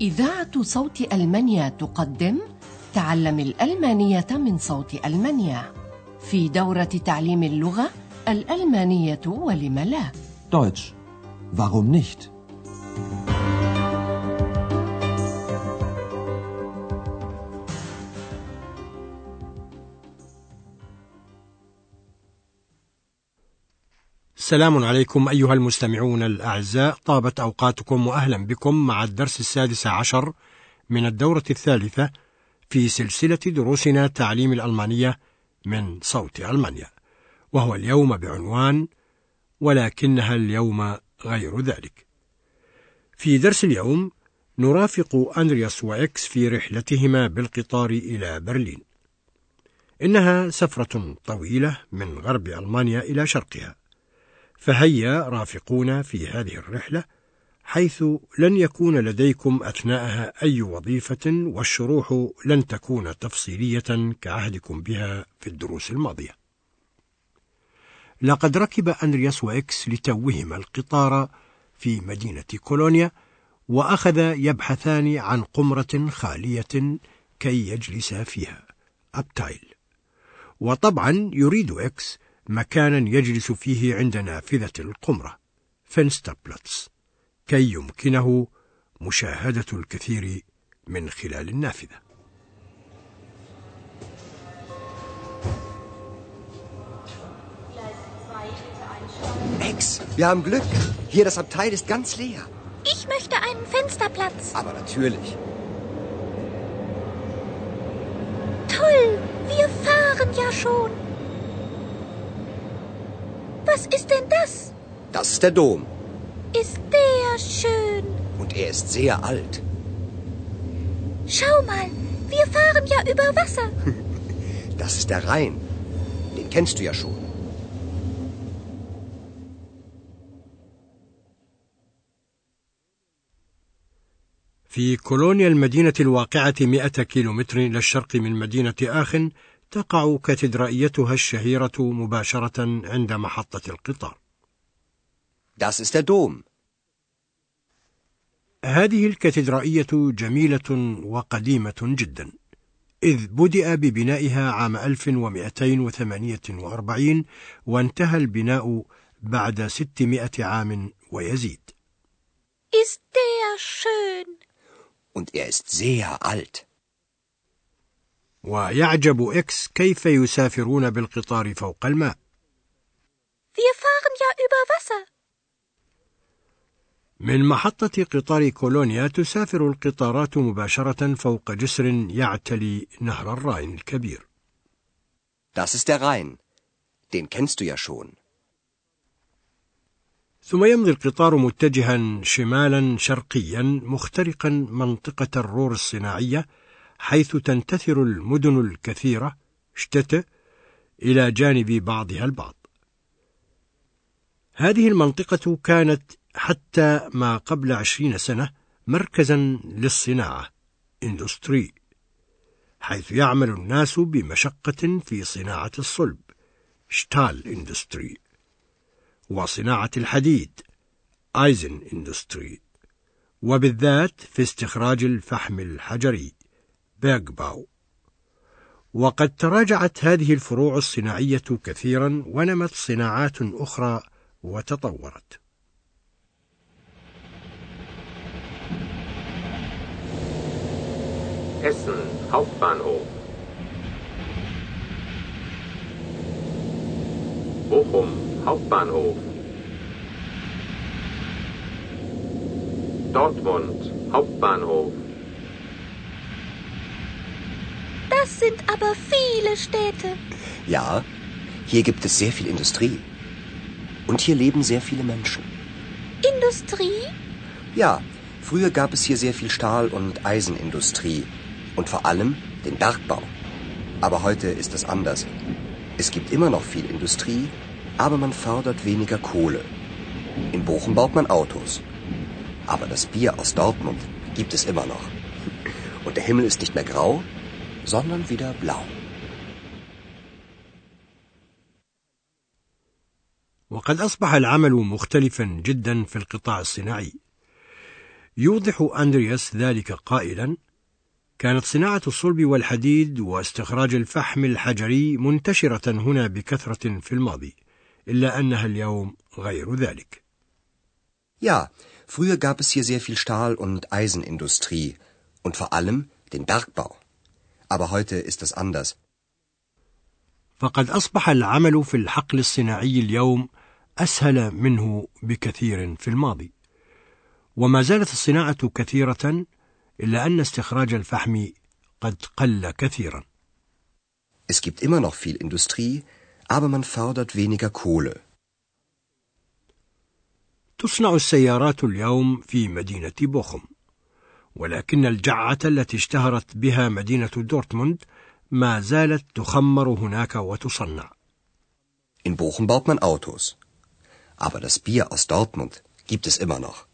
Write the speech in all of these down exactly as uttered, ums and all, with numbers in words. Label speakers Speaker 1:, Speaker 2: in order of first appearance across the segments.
Speaker 1: إذاعة صوت ألمانيا تقدم تعلم الألمانية من صوت ألمانيا في دورة تعليم اللغة الألمانية ولم لا.
Speaker 2: Deutsch. Warum nicht?
Speaker 3: السلام عليكم أيها المستمعون الأعزاء، طابت أوقاتكم وأهلا بكم مع الدرس السادس عشر من الدورة الثالثة في سلسلة دروسنا تعليم الألمانية من صوت ألمانيا، وهو اليوم بعنوان ولكنها اليوم غير ذلك. في درس اليوم نرافق أندرياس وإكس في رحلتهما بالقطار إلى برلين. إنها سفرة طويلة من غرب ألمانيا إلى شرقها، فهيا رافقونا في هذه الرحلة، حيث لن يكون لديكم أثناءها أي وظيفة، والشروح لن تكون تفصيلية كعهدكم بها في الدروس الماضية. لقد ركب أندرياس وإكس لتوهما القطار في مدينة كولونيا، وأخذ يبحثان عن قمرة خالية كي يجلسا فيها، أبتايل. وطبعا يريد إكس مكانا يجلس فيه عند نافذة القمرة، فينستربلاتس، كي يمكنه مشاهدة الكثير من خلال النافذة.
Speaker 4: Ex, wir haben Glück. Hier das Abteil ist ganz leer.
Speaker 5: Ich möchte einen Fensterplatz.
Speaker 4: Aber natürlich.
Speaker 5: Toll, wir fahren ja schon. Was ist denn das?
Speaker 4: Das ist der Dom.
Speaker 5: Ist der schön.
Speaker 4: Und er ist sehr alt.
Speaker 5: Schau mal, wir fahren ja über Wasser.
Speaker 4: Das ist der Rhein. Den kennst du ja schon.
Speaker 3: في كولونيا، المدينة الواقعة مئة كيلومتر إلى الشرق من مدينة آخن، تقع كاتدرائيتها الشهيرة مباشرة عند محطة القطار.
Speaker 4: Das ist der Dom.
Speaker 3: هذه الكاتدرائية جميلة وقديمة جدا، إذ بدأ ببنائها عام ألف ومئتين وثمانية وأربعين، وانتهى البناء بعد ستمائة عام ويزيد.
Speaker 5: Ist der schön.
Speaker 4: Und er ist sehr alt.
Speaker 3: ويعجب إكس كيف يسافرون بالقطار فوق الماء.
Speaker 5: Wir fahren ja über Wasser.
Speaker 3: من محطة قطار كولونيا تسافر القطارات مباشرة فوق جسر يعتلي نهر الراين الكبير.
Speaker 4: Das ist der Rhein. Den kennst du ja schon.
Speaker 3: ثم يمضي القطار متجها شمالا شرقيا، مخترقا منطقة الرور الصناعية، حيث تنتثر المدن الكثيرة شتت إلى جانب بعضها البعض. هذه المنطقة كانت حتى ما قبل عشرين سنة مركزا للصناعة، إندستري، حيث يعمل الناس بمشقة في صناعة الصلب، شتال إندستري، وصناعة الحديد، آيزن إندستري، وبالذات في استخراج الفحم الحجري، بيرغباو. وقد تراجعت هذه الفروع الصناعية كثيرا، ونمت صناعات أخرى وتطورت.
Speaker 6: Essen, Hauptbahnhof. Bochum, Hauptbahnhof. Dortmund, Hauptbahnhof.
Speaker 5: Das sind aber viele Städte.
Speaker 4: Ja, hier gibt es sehr viel Industrie. Und hier leben sehr viele Menschen.
Speaker 5: Industrie?
Speaker 4: Ja, früher gab es hier sehr viel Stahl- und Eisenindustrie. Und vor allem den Bergbau. Aber heute ist es anders. Es gibt immer noch viel Industrie, aber man fördert weniger Kohle. In Bochum baut man Autos. Aber das Bier aus Dortmund gibt es immer noch. Und der Himmel ist nicht mehr grau, sondern wieder blau.
Speaker 3: وقد أصبح العمل مختلفا جدا في القطاع الصناعي. يوضح أندرياس ذلك قائلا: كانت صناعة الصلب والحديد واستخراج الفحم الحجري منتشرة هنا بكثرة في الماضي، إلا أنها اليوم غير ذلك.
Speaker 4: Ja, früher gab es hier sehr viel Stahl- und Eisenindustrie und vor allem den Bergbau. Aber heute ist das anders.
Speaker 3: فقد أصبح العمل في الحقل الصناعي اليوم أسهل منه بكثير في الماضي، وما زالت الصناعة كثيرة، إلا أن استخراج الفحم قد قل كثيرا.
Speaker 4: Es gibt immer noch viel Industrie, aber man fördert weniger Kohle.
Speaker 3: تصنع السيارات اليوم في مدينة بوخم، ولكن الجعة التي اشتهرت بها مدينة دورتموند ما زالت تخمر هناك وتصنع.
Speaker 4: In Bochum baut man Autos. Aber das Bier aus Dortmund gibt es immer noch.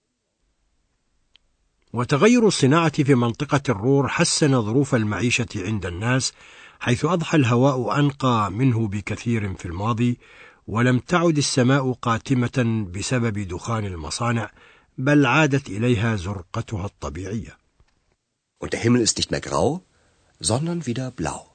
Speaker 3: وتغير الصناعة في منطقة الرور حسن ظروف المعيشة عند الناس، حيث أضحى الهواء أنقى منه بكثير في الماضي، ولم تعد السماء قاتمة بسبب دخان المصانع، بل عادت إليها زرقتها الطبيعية.
Speaker 4: Und der Himmel ist nicht mehr grau, sondern wieder blau.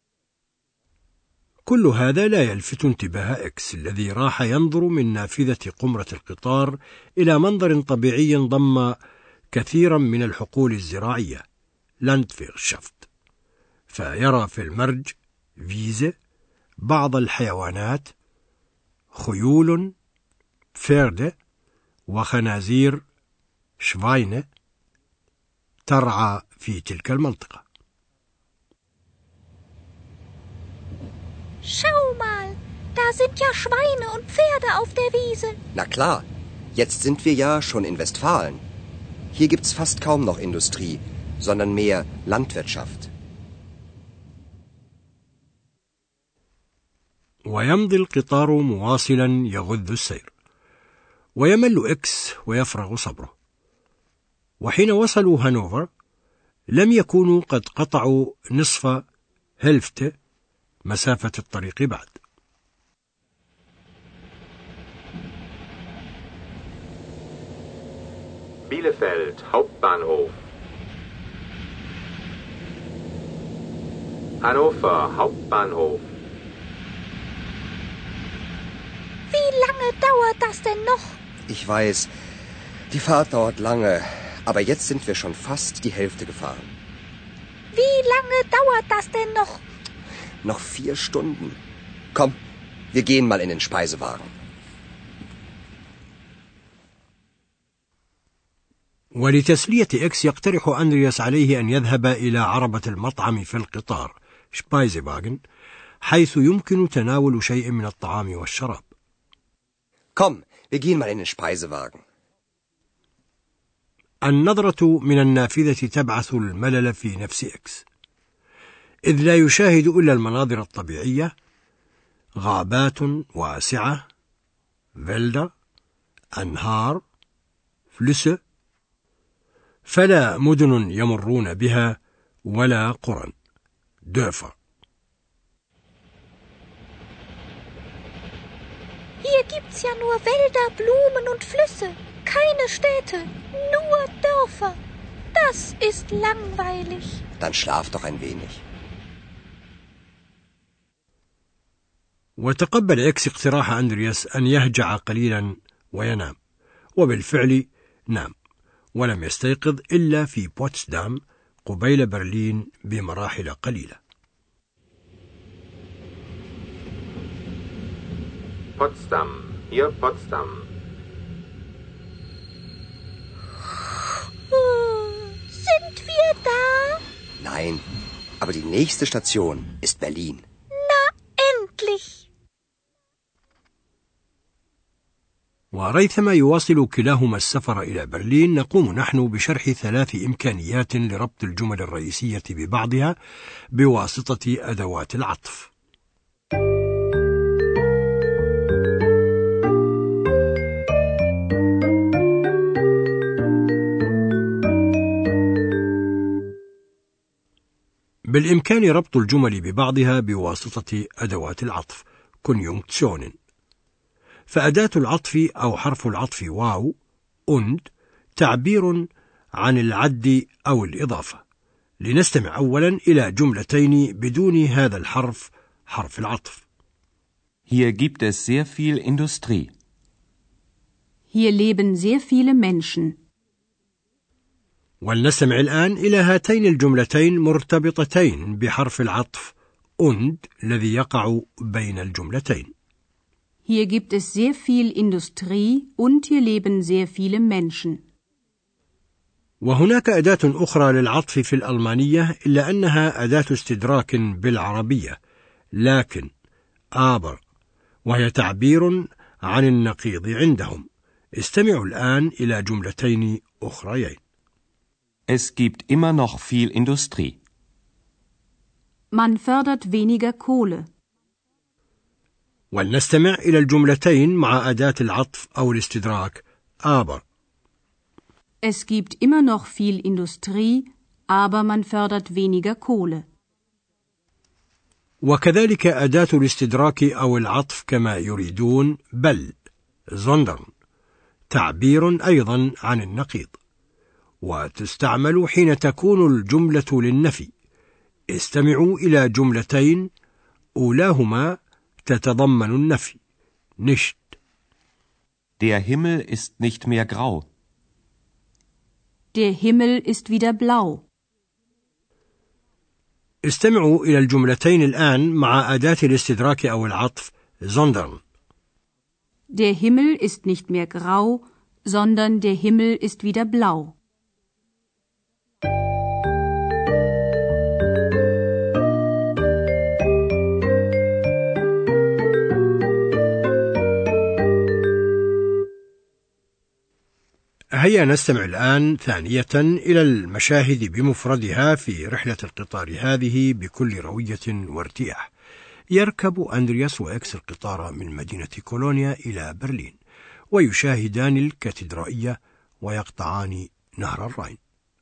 Speaker 3: كل هذا لا يلفت انتباه إكس الذي راح ينظر من نافذة قمرة القطار إلى منظر طبيعي ضم كثيرا من الحقول الزراعية لاندفيرشافت، فيرى في المرج فيزة بعض الحيوانات، خيول فيرد وخنازير شفاينة ترعى في تلك المنطقة.
Speaker 5: Schau mal, da sind ja Schweine und Pferde auf der Wiese.
Speaker 4: Na klar, jetzt sind wir ja schon in Westfalen. Hier gibt's fast kaum noch Industrie, sondern mehr Landwirtschaft.
Speaker 3: ويمضي القطار مواصلا يغذ السير، ويمل إكس ويفرغ صبره. وحين وصلوا هانوفر لم يكونوا قد قطعوا نصف هلفته مسافة الطريق بعد.
Speaker 6: Bielefeld Hauptbahnhof. Hannover Hauptbahnhof.
Speaker 5: Wie lange dauert das denn noch?
Speaker 4: Ich weiß, die Fahrt dauert lange, aber jetzt sind wir schon fast die Hälfte gefahren.
Speaker 5: Wie lange dauert das denn noch?
Speaker 4: Noch vier Stunden. Komm, wir gehen mal in den Speisewagen.
Speaker 3: ولتسلية إكس يقترح أندرياس عليه أن يذهب إلى عربة المطعم في القطار شبايزواغن، حيث يمكن تناول شيء من الطعام والشراب.
Speaker 4: Komm, wir gehen mal in den Speisewagen.
Speaker 3: النظرة من النافذة تبعث الملل في نفس إكس، إذ لا يشاهد إلا المناظر الطبيعية، غابات واسعة، فيلدر، أنهار، فلسة، فلا مدن يمرون بها ولا قرى، دörfer.
Speaker 5: Hier gibt's ja nur Wälder, Blumen und Flüsse, keine Städte, nur Dörfer. Das ist langweilig.
Speaker 4: Dann schlaf doch ein wenig.
Speaker 3: وتقبل إكس اقتراح أندرياس أن يهجع قليلا وينام، وبالفعل نام، ولم يستيقظ إلا في بوتسدام قبيل برلين بمراحل قليلة.
Speaker 6: Potsdam, hier Potsdam.
Speaker 5: Sind wir da?
Speaker 4: Nein, aber die nächste Station ist Berlin.
Speaker 5: Na, endlich!
Speaker 3: وريثما يواصل كلاهما السفر إلى برلين، نقوم نحن بشرح ثلاث إمكانيات لربط الجمل الرئيسية ببعضها بواسطة أدوات العطف. بالإمكان ربط الجمل ببعضها بواسطة أدوات العطف كونيونكسيونين، فأداة العطف أو حرف العطف واو und تعبير عن العد أو الإضافة. لنستمع أولا إلى جملتين بدون هذا الحرف، حرف العطف.
Speaker 7: Hier gibt es sehr viel Industrie.
Speaker 8: Hier leben sehr viele Menschen.
Speaker 3: ولنستمع الآن إلى هاتين الجملتين مرتبطتين بحرف العطف und الذي يقع بين الجملتين.
Speaker 8: Hier gibt es sehr viel Industrie und hier leben sehr viele Menschen.
Speaker 3: وهناك أداة أخرى للعطف في الألمانية إلا أنها أداة استدراك بالعربية، لكن aber، وهي تعبير عن النقيض عندهم. استمعوا الآن إلى جملتين أخريين.
Speaker 7: Es gibt immer noch viel Industrie.
Speaker 8: Man fördert weniger Kohle.
Speaker 3: ولنستمع إلى الجملتين مع أداة العطف أو الاستدراك aber.
Speaker 8: Es gibt immer noch viel Industrie, aber man fördert weniger Kohle.
Speaker 3: وكذلك أداة الاستدراك أو العطف كما يريدون بل sondern، تعبير أيضا عن النقيض، وتستعمل حين تكون الجملة للنفي. استمعوا إلى جملتين أولاهما تتضمن النفي nicht.
Speaker 7: Der Himmel ist nicht mehr grau.
Speaker 8: Der Himmel ist wieder blau.
Speaker 3: استمعوا إلى الجملتين الآن مع أداة الاستدراك أو العطف sondern.
Speaker 8: Der Himmel ist nicht mehr grau, sondern der Himmel ist wieder blau.
Speaker 3: هيا نستمع الآن ثانية إلى المشاهد بمفردها في رحلة القطار هذه بكل روية وارتياح. يركب أندرياس وإكس القطار من مدينة كولونيا إلى برلين، ويشاهدان الكاتدرائية ويقطعان نهر الراين.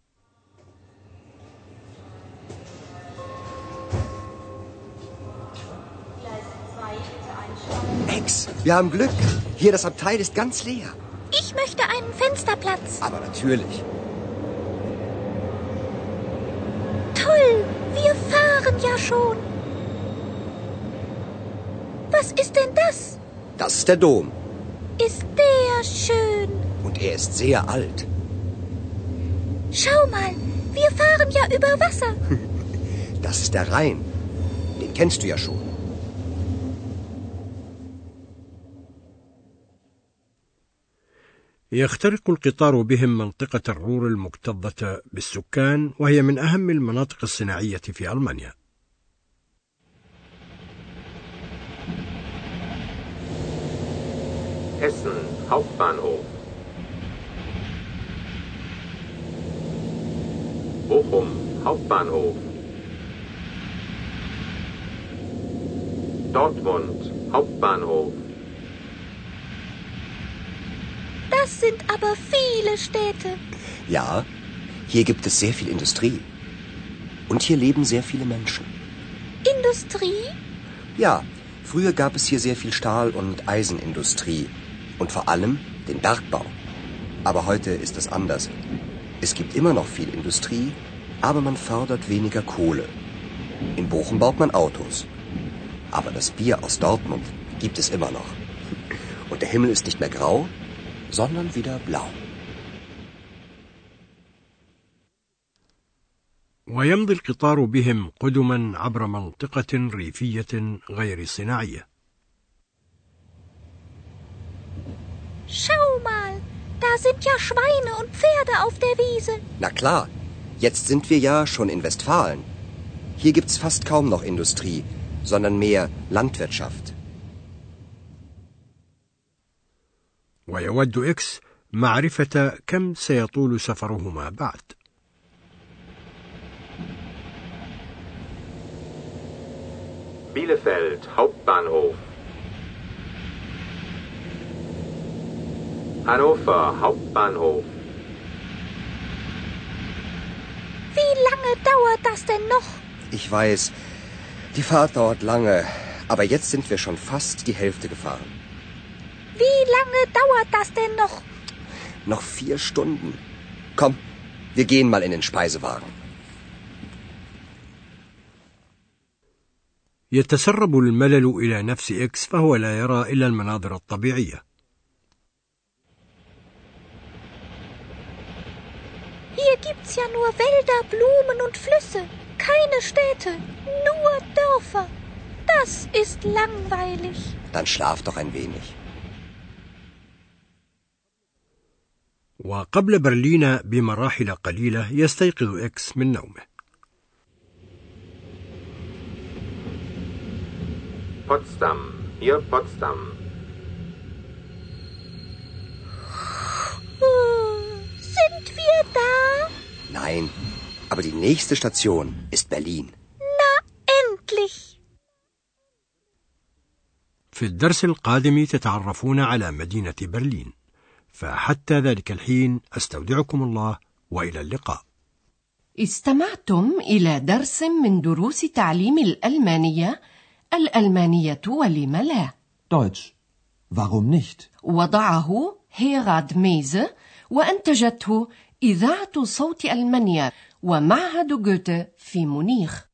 Speaker 4: Ex, wir haben Glück. Hier das Abteil ist ganz leer.
Speaker 5: Ich möchte einen Fensterplatz.
Speaker 4: Aber natürlich.
Speaker 5: Toll, wir fahren ja schon. Was ist denn das?
Speaker 4: Das ist der Dom.
Speaker 5: Ist der schön.
Speaker 4: Und er ist sehr alt.
Speaker 5: Schau mal, wir fahren ja über Wasser.
Speaker 4: Das ist der Rhein. Den kennst du ja schon.
Speaker 3: يخترق القطار بهم منطقة الرور المكتظة بالسكان، وهي من أهم المناطق الصناعية في ألمانيا.
Speaker 6: Essen, Hauptbahnhof. Bochum, Hauptbahnhof. Dortmund, Hauptbahnhof.
Speaker 5: Das sind aber viele Städte.
Speaker 4: Ja, hier gibt es sehr viel Industrie. Und hier leben sehr viele Menschen.
Speaker 5: Industrie?
Speaker 4: Ja, früher gab es hier sehr viel Stahl- und Eisenindustrie. Und vor allem den Bergbau. Aber heute ist es anders. Es gibt immer noch viel Industrie, aber man fördert weniger Kohle. In Bochum baut man Autos. Aber das Bier aus Dortmund gibt es immer noch. Und der Himmel ist nicht mehr grau, sondern wieder blau.
Speaker 3: ويمضي القطار بهم قدما عبر منطقة ريفية غير صناعية.
Speaker 5: Schau mal, da sind ja Schweine und Pferde auf der Wiese.
Speaker 4: Na klar, jetzt sind wir ja schon in Westfalen. Hier gibt's fast kaum noch Industrie, sondern mehr Landwirtschaft.
Speaker 3: ويود إكس معرفة كم سيطول سفرهما بعد.
Speaker 6: Bielefeld, Hauptbahnhof. Hannover, Hauptbahnhof.
Speaker 5: Wie lange dauert das denn noch?
Speaker 4: Ich weiß, die Fahrt dauert lange, aber jetzt sind wir schon fast die Hälfte gefahren.
Speaker 5: Wie lange dauert das denn noch?
Speaker 4: Noch vier Stunden. Komm, wir gehen mal in den Speisewagen.
Speaker 3: يتسرب الملل إلى نفس إكس فهو لا يرى إلا المناظر الطبيعية.
Speaker 5: Hier gibt's ja nur Wälder, Blumen und Flüsse. Keine Städte, nur Dörfer. Das ist langweilig.
Speaker 4: Dann schlaf doch ein wenig.
Speaker 3: وقبل برلين بمراحل قليلة يستيقظ إكس من نومه.
Speaker 6: Potsdam, hier Potsdam.
Speaker 5: Sind wir da?
Speaker 4: Nein, aber die nächste Station ist Berlin.
Speaker 5: Na, endlich!
Speaker 3: في الدرس القادم تتعرفون على مدينة برلين، فحتى ذلك الحين أستودعكم الله وإلى اللقاء.
Speaker 1: استمعتم إلى درس من دروس تعليم الألمانية، الألمانية ولم لا.
Speaker 2: Deutsch. Warum nicht?
Speaker 1: وضعه هيراد ميزه وأنتجته إذاعة صوت ألمانيا ومعهد جوته في مونيخ.